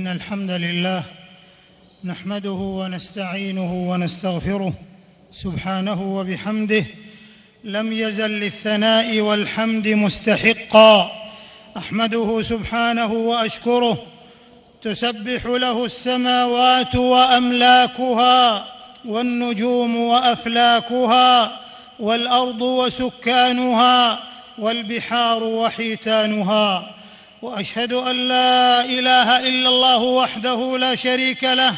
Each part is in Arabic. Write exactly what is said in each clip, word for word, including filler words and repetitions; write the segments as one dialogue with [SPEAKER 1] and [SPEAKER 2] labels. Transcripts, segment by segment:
[SPEAKER 1] الحمد لله نحمده ونستعينه ونستغفره سبحانه وبحمده، لم يزل للثناء والحمد مستحقا. أحمده سبحانه وأشكره، تسبح له السماوات وأملاكها والنجوم وأفلاكها والأرض وسكانها والبحار وحيتانها. وأشهد أن لا إله إلا الله وحده لا شريك له،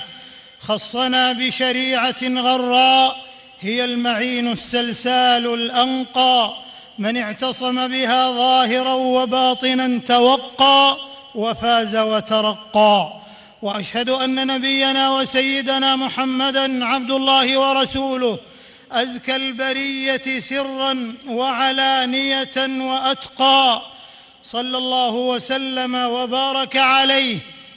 [SPEAKER 1] خصنا بشريعة غراء هي المعين السلسال الأنقى، من اعتصم بها ظاهرا وباطنا توقى وفاز وترقى. وأشهد أن نبينا وسيدنا محمدًا عبد الله ورسوله، أزكى البرية سرًا وعلانية وأتقى، صلى الله وسلم وبارك عليه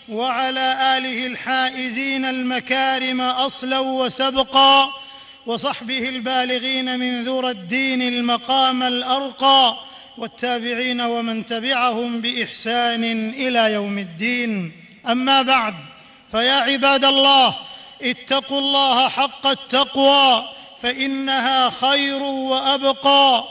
[SPEAKER 1] وعلى آله الحائزين المكارم أصلا وسبقا، وصحبه البالغين من ذرى الدين المقام الأرقى، والتابعين ومن تبعهم بإحسان إلى يوم الدين. أما بعد، فيا عباد الله، اتقوا الله حق التقوى فإنها خير وأبقى.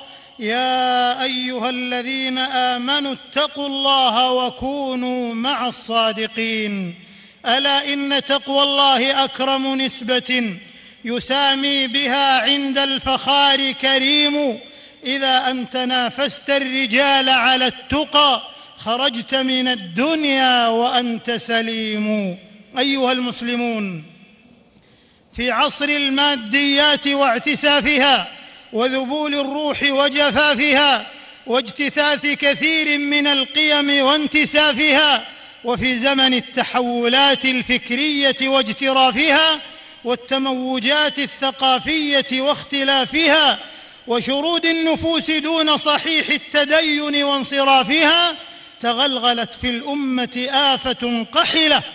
[SPEAKER 1] يا أيها الذين آمنوا اتقوا الله وكونوا مع الصادقين. ألا إن تقوى الله أكرم نسبة يسامي بها عند الفخار كريم. إذا أنت نافست الرجال على التقى خرجت من الدنيا وأنت سليم. أيها المسلمون، في عصر الماديات واعتسافها وذبول الروح وجفافها واجتثاث كثير من القيم وانتسافها، وفي زمن التحولات الفكرية واجترافها والتموجات الثقافية واختلافها وشرود النفوس دون صحيح التدين وانصرافها، تغلغلت في الأمة آفة قحلة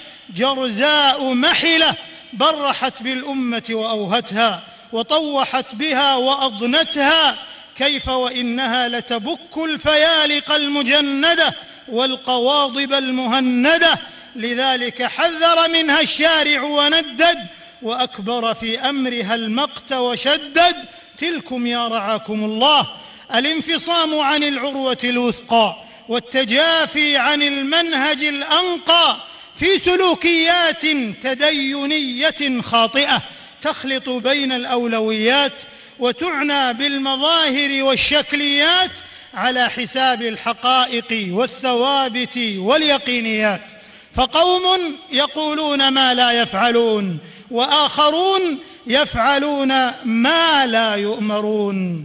[SPEAKER 1] جرزاء محلة، برحت بالأمة وأوهتها وطوحت بها وأضنتها، كيف وإنها لتبك الفيالق المجندة والقواضب المهندة. لذلك حذر منها الشارع وندد، وأكبر في أمرها المقت وشدد. تلكم يا رعاكم الله الانفصام عن العروة الوثقى والتجافي عن المنهج الأنقى في سلوكيات تدينية خاطئة تخلط بين الأولويات وتعنى بالمظاهر والشكليات على حساب الحقائق والثوابت واليقينيات. فقوم يقولون ما لا يفعلون، وآخرون يفعلون ما لا يؤمرون.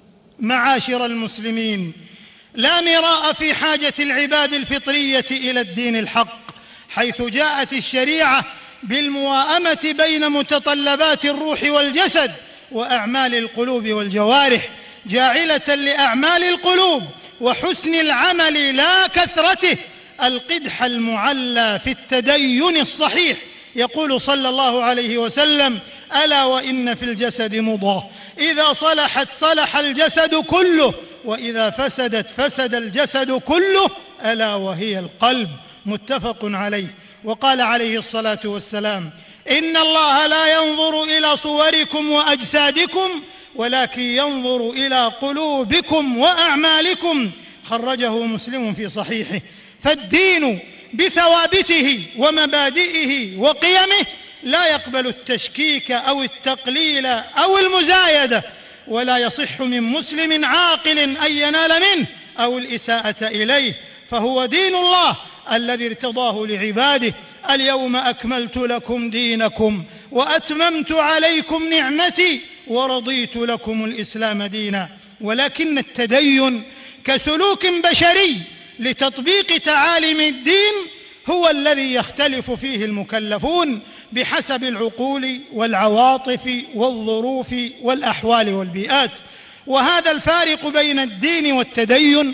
[SPEAKER 1] معاشر المسلمين، لا مراء في حاجة العباد الفطرية إلى الدين الحق، حيث جاءت الشريعة بالمواءمة بين متطلبات الروح والجسد وأعمال القلوب والجوارح، جاعلة لأعمال القلوب وحسن العمل لا كثرته القدح المعلى في التدين الصحيح. يقول صلى الله عليه وسلم: ألا وإن في الجسد مضغة إذا صلحت صلح الجسد كله، وإذا فسدت فسد الجسد كله، ألا وهي القلب. متفق عليه. وقال عليه الصلاة والسلام: إن الله لا ينظر إلى صوركم وأجسادكم ولكن ينظر إلى قلوبكم وأعمالكم. خرجه مسلم في صحيحه. فالدين بثوابته ومبادئه وقيمه لا يقبل التشكيك أو التقليل أو المزايدة، ولا يصح من مسلم عاقل أن ينال منه أو الإساءة إليه، فهو دين الله الذي ارتضاه لعباده: اليوم أكملت لكم دينكم وأتممت عليكم نعمتي ورضيت لكم الإسلام دينا. ولكن التدين كسلوك بشري لتطبيق تعاليم الدين هو الذي يختلف فيه المكلفون بحسب العقول والعواطف والظروف والأحوال والبيئات. وهذا الفارق بين الدين والتدين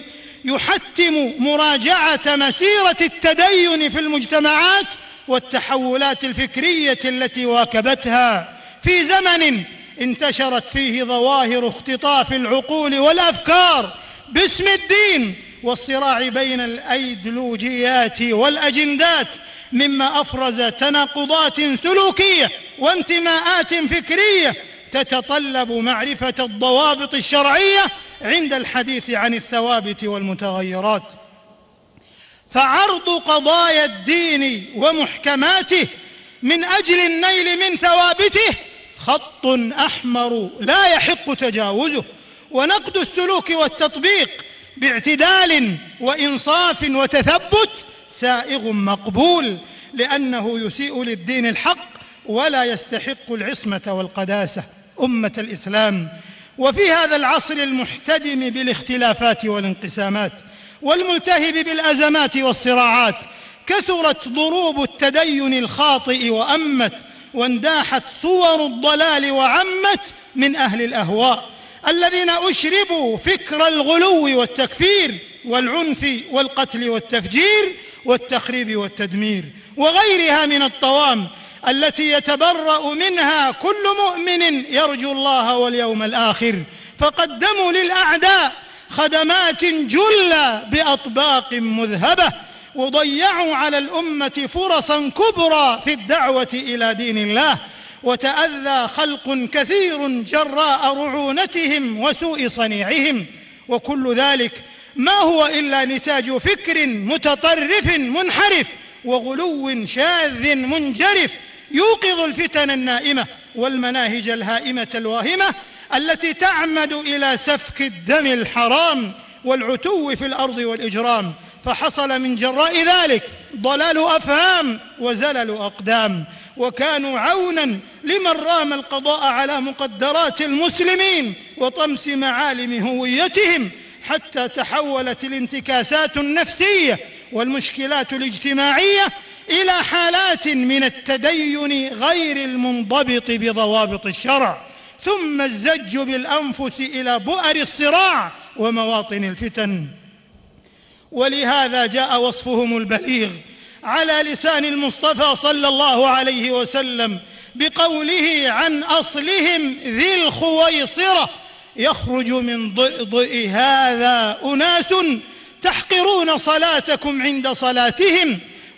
[SPEAKER 1] يحتم مراجعة مسيرة التدين في المجتمعات والتحولات الفكرية التي واكبتها في زمن انتشرت فيه ظواهر اختطاف العقول والأفكار باسم الدين والصراع بين الأيديولوجيات والأجندات مما أفرز تناقضات سلوكية وانتماءات فكرية تتطلب معرفة الضوابط الشرعية عند الحديث عن الثوابت والمتغيرات. فعرض قضايا الدين ومحكماته من أجل النيل من ثوابته خط أحمر لا يحق تجاوزه، ونقد السلوك والتطبيق باعتدال وإنصاف وتثبت سائغ مقبول، لأنه يسيء للدين الحق ولا يستحق العصمة والقداسة. أمة الإسلام، وفي هذا العصر المحتدم بالاختلافات والانقسامات والملتهب بالأزمات والصراعات كثرت ضروب التدين الخاطئ وأمت، وانداحت صور الضلال وعمت من أهل الأهواء الذين أشربوا فكر الغلو والتكفير والعنف والقتل والتفجير والتخريب والتدمير وغيرها من الطوام التي يتبرأ منها كل مؤمن يرجو الله واليوم الآخر، فقدموا للأعداء خدمات جلة بأطباق مذهبة، وضيعوا على الأمة فرصا كبرى في الدعوة إلى دين الله، وتأذى خلق كثير جراء رعونتهم وسوء صنيعهم. وكل ذلك ما هو إلا نتاج فكر متطرف منحرف وغلو شاذ منجرف يوقظ الفتن النائمة والمناهج الهائمة الواهمة التي تعمد إلى سفك الدم الحرام والعتو في الأرض والإجرام. فحصل من جراء ذلك ضلال أفهام وزلل أقدام، وكانوا عونا لمن رام القضاء على مقدرات المسلمين وطمس معالم هويتهم، حتى تحولت الانتكاسات النفسية والمشكلات الاجتماعية إلى حالات من التدين غير المنضبط بضوابط الشرع، ثم الزج بالأنفس إلى بؤر الصراع ومواطن الفتن. ولهذا جاء وصفهم البليغ على لسان المصطفى صلى الله عليه وسلم بقوله عن أصلهم ذي الخويصرة: يخرج من ضئضئ هذا أناس تحقرون صلاتكم عند صلاتهم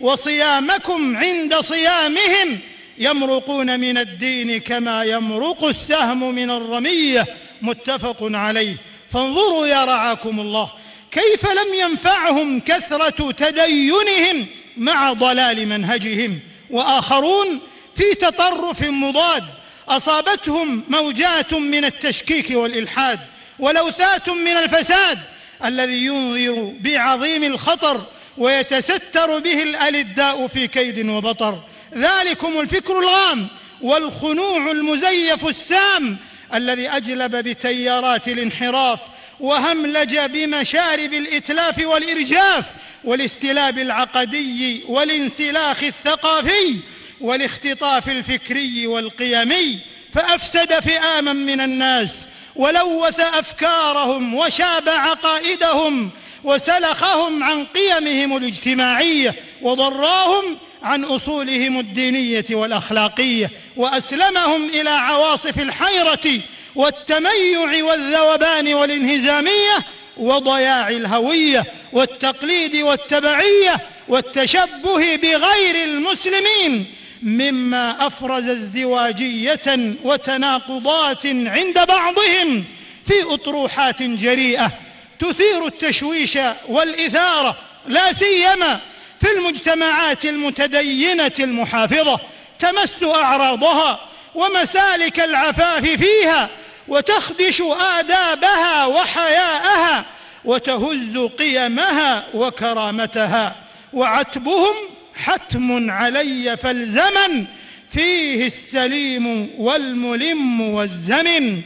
[SPEAKER 1] وصيامكم عند صيامهم، يمرقون من الدين كما يمرق السهم من الرمية. متفق عليه. فانظروا يا رعاكم الله كيف لم ينفعهم كثرة تدينهم مع ضلال منهجهم، وآخرون في تطرف مضاد أصابتهم موجات من التشكيك والإلحاد ولوثات من الفساد الذي ينذر بعظيم الخطر ويتستر به الألداء في كيد وبطر. ذلكم الفكر الغام والخنوع المزيف السام الذي أجلب بتيارات الانحراف وهملج بمشارب الإتلاف والإرجاف والاستلاب العقدي والانسلاخ الثقافي والاختطاف الفكري والقيمي، فأفسد فئاما من الناس ولوث أفكارهم وشاب عقائدهم وسلخهم عن قيمهم الاجتماعية وضراهم عن أصولهم الدينية والأخلاقية، وأسلمهم إلى عواصف الحيرة والتميع والذوبان والانهزامية وضياع الهوية والتقليد والتبعية والتشبه بغير المسلمين، مما أفرز ازدواجية وتناقضات عند بعضهم في أطروحات جريئة تثير التشويش والإثارة، لا سيما في المجتمعات المتدينة المحافظة، تمس أعراضها ومسالك العفاف فيها وتخدش آدابها وحياءها وتهز قيمها وكرامتها. وعتبهم حتم علي فالزمن فيه السليم والملم والزمن.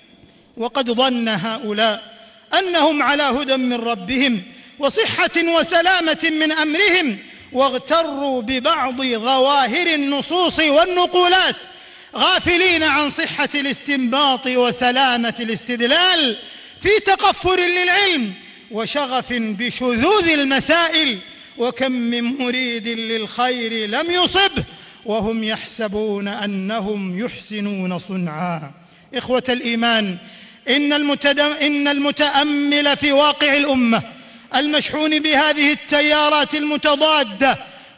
[SPEAKER 1] وقد ظن هؤلاء أنهم على هدى من ربهم وصحة وسلامة من أمرهم، واغتروا ببعض ظواهر النصوص والنقولات غافلين عن صحة الاستنباط وسلامة الاستدلال، في تقفر للعلم وشغف بشذوذ المسائل. وكم من مريد للخير لم يصبه وهم يحسبون أنهم يحسنون صنعا. إخوة الإيمان، إن, إن المتأمل في واقع الأمة المشحون بهذه التيارات المتضادة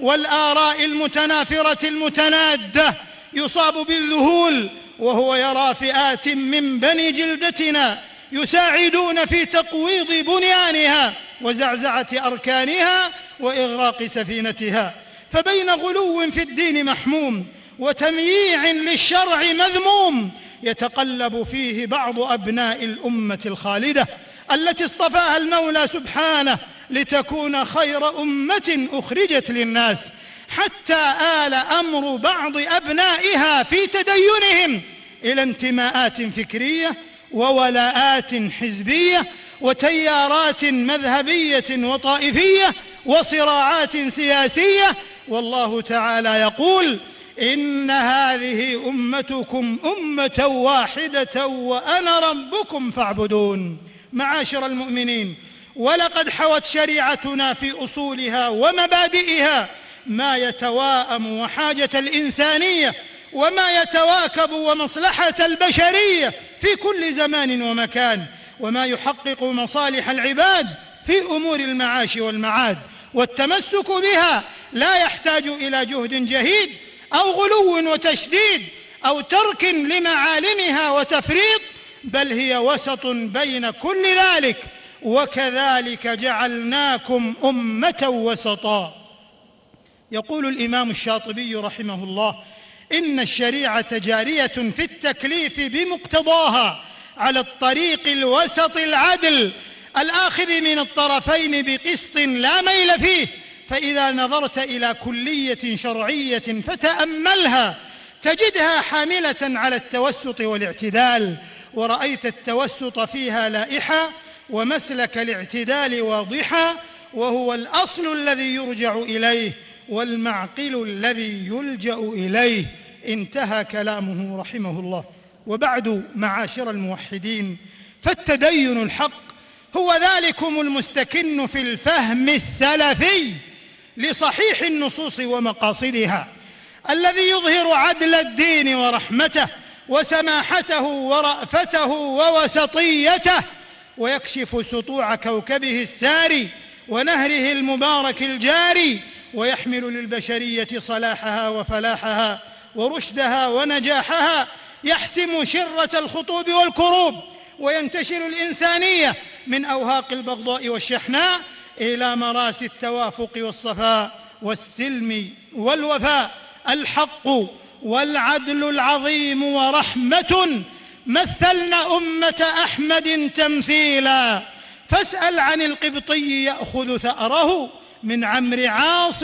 [SPEAKER 1] والآراء المتنافرة المتنادة يصاب بالذهول وهو يرى فئات من بني جلدتنا يساعدون في تقويض بنيانها وزعزعة أركانها وإغراق سفينتها. فبين غلو في الدين محموم وتمييع للشرع مذموم يتقلب فيه بعض أبناء الأمة الخالدة التي اصطفاها المولى سبحانه لتكون خير أمة أخرجت للناس، حتى آل أمر بعض أبنائها في تدينهم إلى انتماءات فكرية وولاءات حزبية وتيارات مذهبية وطائفية وصراعات سياسية. والله تعالى يقول: إن هذه أمتكم أمة واحدة وأنا ربكم فاعبدون. معاشر المؤمنين، ولقد حوت شريعتنا في أصولها ومبادئها ما يتواءم وحاجة الإنسانية وما يتواكب ومصلحة البشرية في كل زمان ومكان، وما يحقق مصالح العباد في أمور المعاش والمعاد. والتمسك بها لا يحتاج إلى جهد جهيد أو غلو وتشديد أو ترك لمعالمها وتفريط، بل هي وسط بين كل ذلك. وكذلك جعلناكم أمة وسطا. يقول الإمام الشاطبي رحمه الله: إن الشريعة جارية في التكليف بمقتضاها على الطريق الوسط العدل الآخذ من الطرفين بقسط لا ميل فيه. فإذا نظرت إلى كلية شرعية فتأملها تجدها حاملة على التوسط والاعتدال، ورأيت التوسط فيها لائحة ومسلك الاعتدال واضحا، وهو الأصل الذي يرجع إليه والمعقل الذي يلجأ إليه. انتهى كلامه رحمه الله. وبعد، معاشر الموحدين، فالتدين الحق هو ذلكم المستكن في الفهم السلفي لصحيح النصوص ومقاصدها، الذي يظهر عدل الدين ورحمته وسماحته ورأفته ووسطيته، ويكشف سطوع كوكبه الساري ونهره المبارك الجاري، ويحمل للبشرية صلاحها وفلاحها ورشدها ونجاحها، يحسم شرة الخطوب والكروب، وينتشل الإنسانية من أوهاق البغضاء والشحناء إلى مراسي التوافق والصفاء والسلم والوفاء. الحق والعدل العظيم ورحمة مثلنا أمة أحمد تمثيلا، فاسأل عن القبطي يأخذ ثأره من عمرو عاص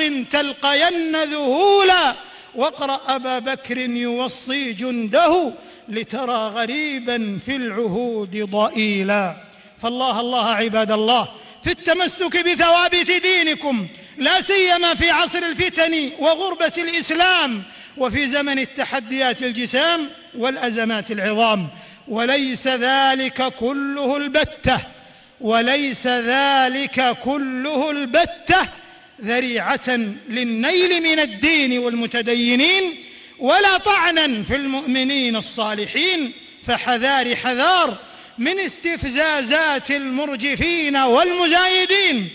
[SPEAKER 1] تلقين ذهولا، واقرأ أبا بكر يوصي جنده لترى غريبا في العهود ضئيلا. فالله الله عباد الله في التمسك بثوابت دينكم، لا سيما في عصر الفتن وغربة الإسلام وفي زمن التحديات الجسام والأزمات العظام. وليس ذلك كله البتة وليس ذلك كله البتة ذريعة للنيل من الدين والمتدينين، ولا طعنا في المؤمنين الصالحين. فحذار حذار من استفزازات المرجفين والمزايدين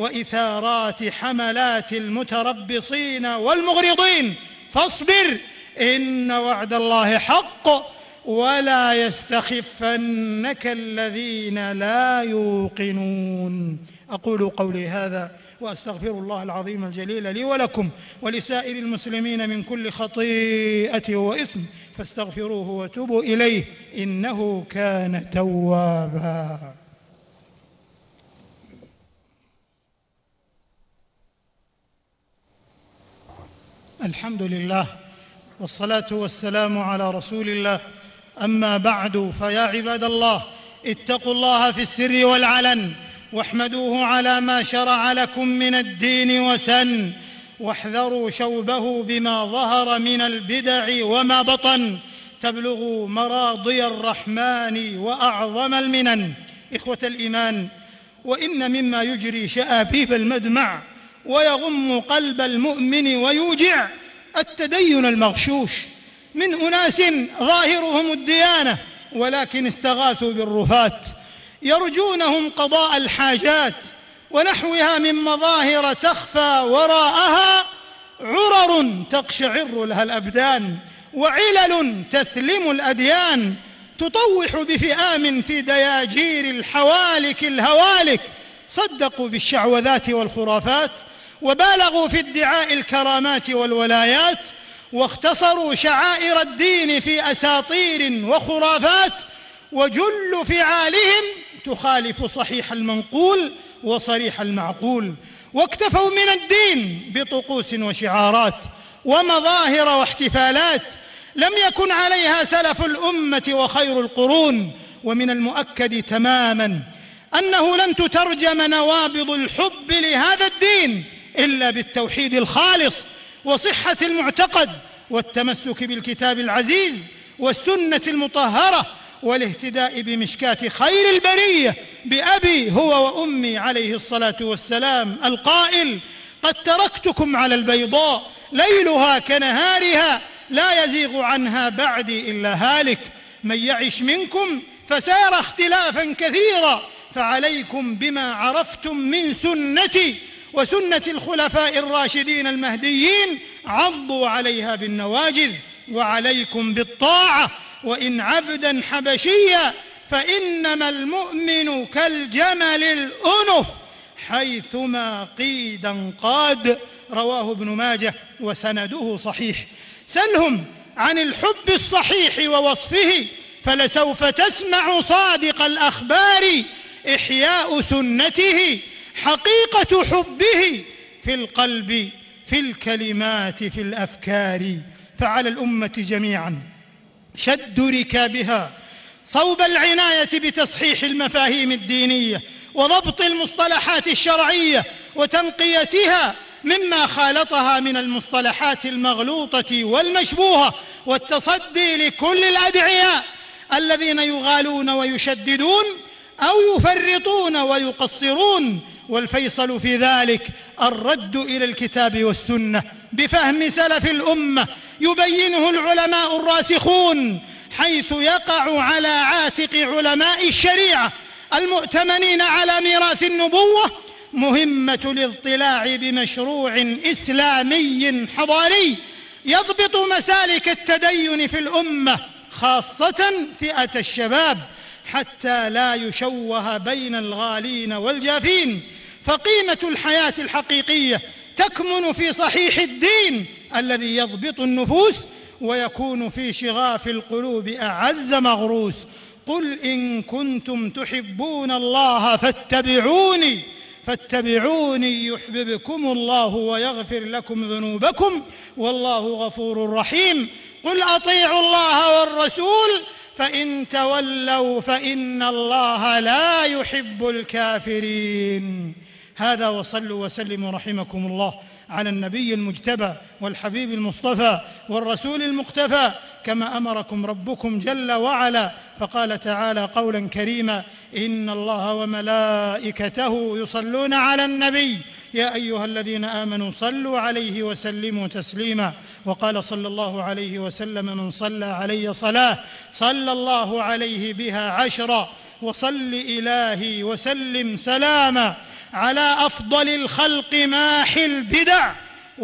[SPEAKER 1] وإثارات حملات المتربصين والمغرضين. فاصبر إن وعد الله حق ولا يستخفنك الذين لا يوقنون. أقول قولي هذا وأستغفر الله العظيم الجليل لي ولكم ولسائر المسلمين من كل خطيئة وإثم، فاستغفروه وتوبوا إليه إنه كان توابا. الحمد لله والصلاة والسلام على رسول الله. أما بعد، فيا عباد الله، اتقوا الله في السر والعلن، واحمدوه على ما شرع لكم من الدين وسن، واحذروا شوبه بما ظهر من البدع وما بطن، تبلغوا مراضي الرحمن وأعظم المنن. إخوة الإيمان، وإن مما يجري شآبيب المدمع ويغم قلب المؤمن ويوجع التدين المغشوش من أناس ظاهرهم الديانة ولكن استغاثوا بالرفات، يرجونهم قضاء الحاجات ونحوها من مظاهر تخفى وراءها عرر تقشعر لها الأبدان، وعلل تثلم الأديان، تطوح بفئام في دياجير الحوالك الهوالك، صدقوا بالشعوذات والخرافات، وبالغوا في ادعاء الكرامات والولايات، واختصروا شعائر الدين في أساطير وخرافات، وجل فعالهم تخالف صحيح المنقول وصريح المعقول، واكتفوا من الدين بطقوس وشعارات ومظاهر واحتفالات لم يكن عليها سلف الأمة وخير القرون. ومن المؤكد تماما أنه لن تترجم نوابض الحب لهذا الدين إلا بالتوحيد الخالص وصحة المعتقد والتمسك بالكتاب العزيز والسنة المطهرة والاهتداء بمشكاة خير البرية بأبي هو وأمي عليه الصلاة والسلام القائل: قد تركتكم على البيضاء ليلها كنهارها لا يزيغ عنها بعدي إلا هالك، من يعش منكم فسيرى اختلافا كثيرا، فعليكم بما عرفتم من سنتي وسنة الخلفاء الراشدين المهديين، عضوا عليها بالنواجذ، وعليكم بالطاعة وإن عبدا حبشيا، فإنما المؤمن كالجمل الأنف حيثما قيد انقاد. رواه ابن ماجه وسنده صحيح. سلهم عن الحب الصحيح ووصفه فلسوف تسمع صادق الأخبار، إحياء سنته حقيقة حبه في القلب في الكلمات في الأفكار. فعلى الأمة جميعا شد ركابها صوب العناية بتصحيح المفاهيم الدينية وضبط المصطلحات الشرعية وتنقيتها مما خالطها من المصطلحات المغلوطة والمشبوهة، والتصدي لكل الأدعياء الذين يغالون ويشددون أو يفرطون ويقصرون. والفيصل في ذلك الرد إلى الكتاب والسنة بفهم سلف الأمة يبينه العلماء الراسخون، حيث يقع على عاتق علماء الشريعة المؤتمنين على ميراث النبوة مهمة الاضطلاع بمشروع إسلامي حضاري يضبط مسالك التدين في الأمة، خاصة فئة الشباب، حتى لا يشوه بين الغالين والجافين. فقيمة الحياة الحقيقية تكمن في صحيح الدين الذي يضبط النفوس ويكون في شغاف القلوب أعز مغروس. قل إن كنتم تحبون الله فاتبعوني فاتبعوني يحببكم الله ويغفر لكم ذنوبكم والله غفور رحيم. قل أطيعوا الله والرسول فإن تولوا فإن الله لا يحب الكافرين. هذا وصلوا وسلموا رحمكم الله على النبي المجتبى والحبيب المصطفى والرسول المقتفى كما أمركم ربكم جل وعلا، فقال تعالى قولا كريما: إن الله وملائكته يصلون على النبي يا أيها الذين آمنوا صلوا عليه وسلموا تسليما. وقال صلى الله عليه وسلم: من صلى علي صلاة صلى الله عليه بها عشرا، وصل إلهي وسلم سلاما على أفضل الخلق ماحي البدع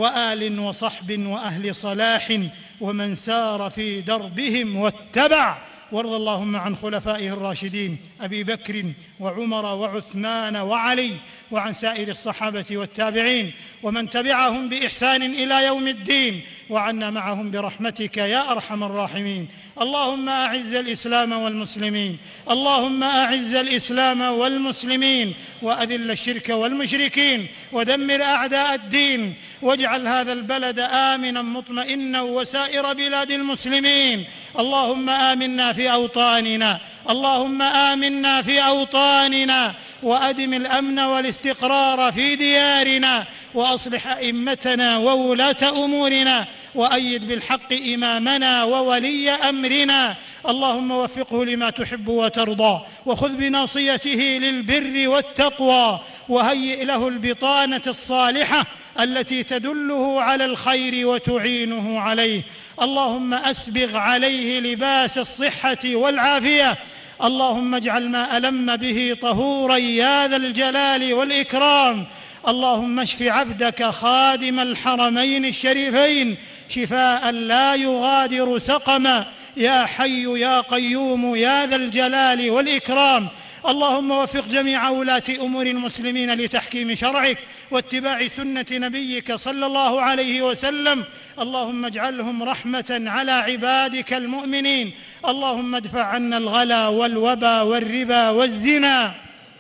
[SPEAKER 1] وآل وصحب وأهل صلاح ومن سار في دربهم واتبع. وارض اللهم عن خلفائه الراشدين أبي بكر وعمر وعثمان وعلي، وعن سائر الصحابة والتابعين ومن تبعهم بإحسان إلى يوم الدين، وعنا معهم برحمتك يا أرحم الراحمين. اللهم أعز الإسلام والمسلمين، اللهم أعز الإسلام والمسلمين، وأذل الشرك والمشركين، ودمر أعداء الدين، واجعل هذا البلد آمنا مطمئنا وسائر بلاد المسلمين. اللهم آمنا في أوطاننا، اللهم آمنا في أوطاننا، وأدم الأمن والاستقرار في ديارنا، وأصلح أئمتنا وولاة أمورنا، وأيد بالحق إمامنا وولي أمرنا. اللهم وفقه لما تحب وترضى، وخذ بناصيته للبر والتقوى، وهيئ له البطانة الصالحة التي تدله على الخير وتعينه عليه. اللهم أسبغ عليه لباس الصحة والعافية. اللهم اجعل ما ألم به طهورا يا ذا الجلال والإكرام. اللهم اشف عبدك خادم الحرمين الشريفين شفاء لا يغادر سقما يا حي يا قيوم يا ذا الجلال والإكرام. اللهم وفق جميع ولاة أمور المسلمين لتحكيم شرعك واتباع سنة نبيك صلى الله عليه وسلم. اللهم اجعلهم رحمة على عبادك المؤمنين. اللهم ادفع عنا الغلا والوبا والربا والزنا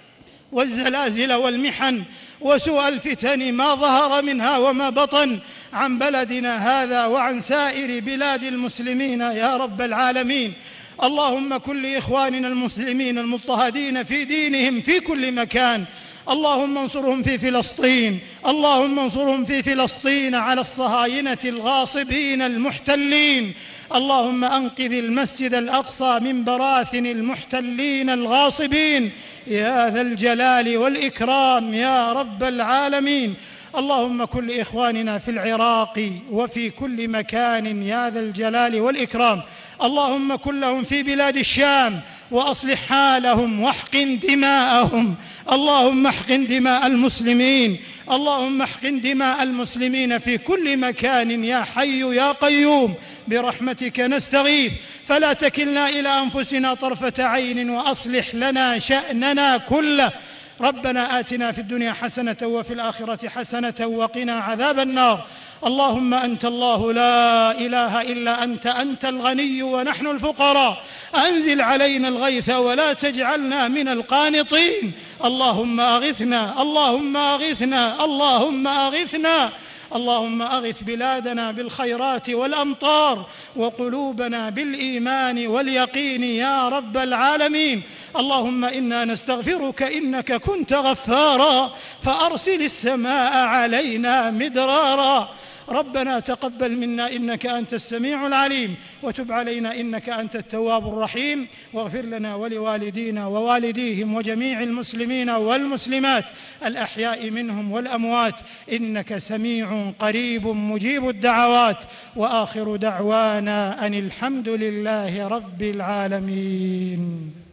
[SPEAKER 1] والزلازل والمحن وسوء الفتن ما ظهر منها وما بطن عن بلدنا هذا وعن سائر بلاد المسلمين يا رب العالمين. اللهم كن لإخواننا المسلمين المضطهدين في دينهم في كل مكان، اللهم انصرهم في فلسطين، اللهم انصرهم في فلسطين على الصهاينة الغاصبين المحتلين. اللهم أنقذ المسجد الأقصى من براثن المحتلين الغاصبين يا ذا الجلال والإكرام يا رب العالمين. اللهم كن لإخواننا في العراق وفي كل مكان يا ذا الجلال والإكرام. اللهم كن لهم في بلاد الشام وأصلح حالهم واحقن دماءهم. اللهم احقن دماء المسلمين، اللهم احقن دماء المسلمين في كل مكان يا حي يا قيوم برحمتك نستغيث. فلا تكلنا إلى أنفسنا طرفة عين وأصلح لنا شأننا كله. ربنا آتنا في الدنيا حسنة وفي الآخرة حسنة وقنا عذاب النار. اللهم أنت الله لا إله إلا أنت، أنت الغني ونحن الفقراء، أنزل علينا الغيث ولا تجعلنا من القانطين. اللهم أغثنا اللهم أغثنا اللهم أغثنا اللهم أغث بلادنا بالخيرات والأمطار وقلوبنا بالإيمان واليقين يا رب العالمين. اللهم إنا نستغفرك إنك كنت غفارا فأرسل السماء علينا مدرارا. ربنا تقبل منا إنك أنت السميع العليم وتب علينا إنك أنت التواب الرحيم واغفر لنا ولوالدينا ووالديهم وجميع المسلمين والمسلمات الأحياء منهم والأموات إنك سميع قريب مجيب الدعوات. وآخر دعوانا أن الحمد لله رب العالمين.